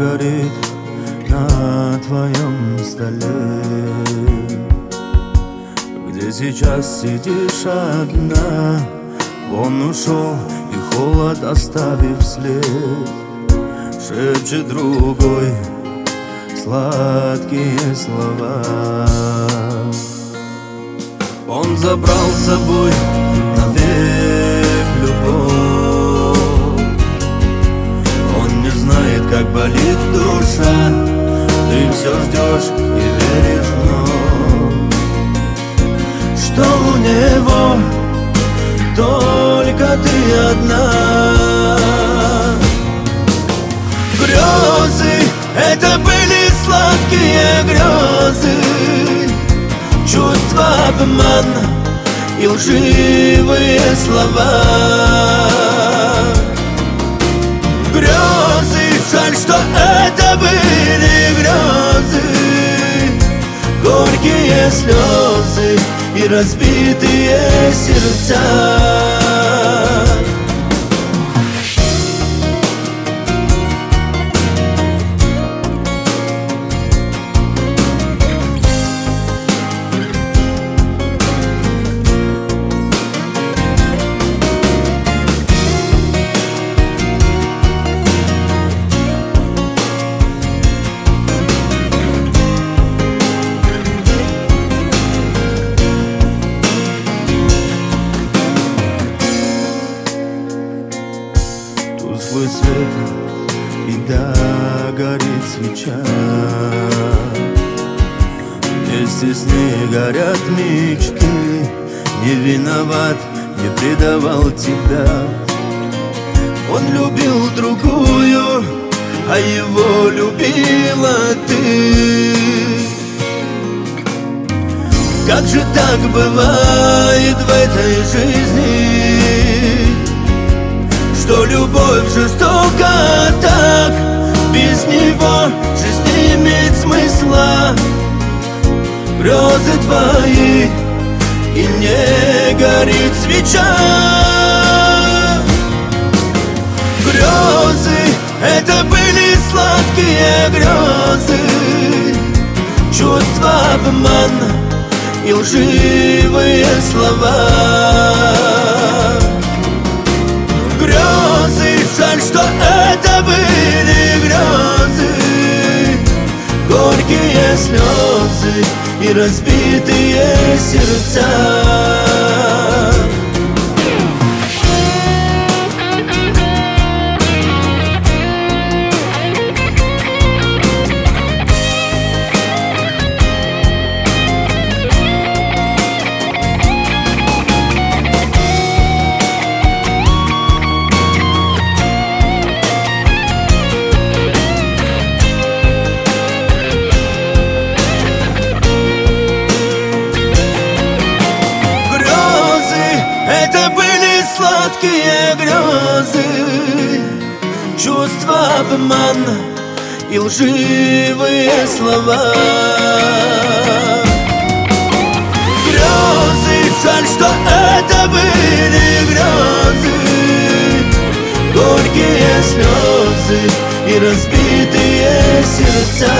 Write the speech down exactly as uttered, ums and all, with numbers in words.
горит на твоем столе, где сейчас сидишь одна. Он ушел и холод оставив след, шепчет другой сладкие слова. Он забрал с собой навек любовь. Он не знает, как болит душа. Ты все ждешь и веришь вновь, что у него только ты одна. Грезы, это были сладкие грезы, чувства, обман и лживые слова. Грезы, жаль, что это были грезы, горькие слезы и разбитые сердца. Тусклый свет, и догорит свеча. Вместе с ней горят мечты. Не виноват, не предавал тебя. Он любил другую, а его любила ты. Как же так бывает в этой жизни, что любовь жестока так, без него жизнь не имеет смысла. Грезы твои, и не горит свеча. Грезы, это были сладкие грезы, чувства, обман и лживые слова. Грезы, жаль, что это были грезы, горькие слезы и разбитые сердца. Это были сладкие грезы, чувства, обман и лживые слова. Грезы, жаль, что это были грезы, горькие слезы и разбитые сердца.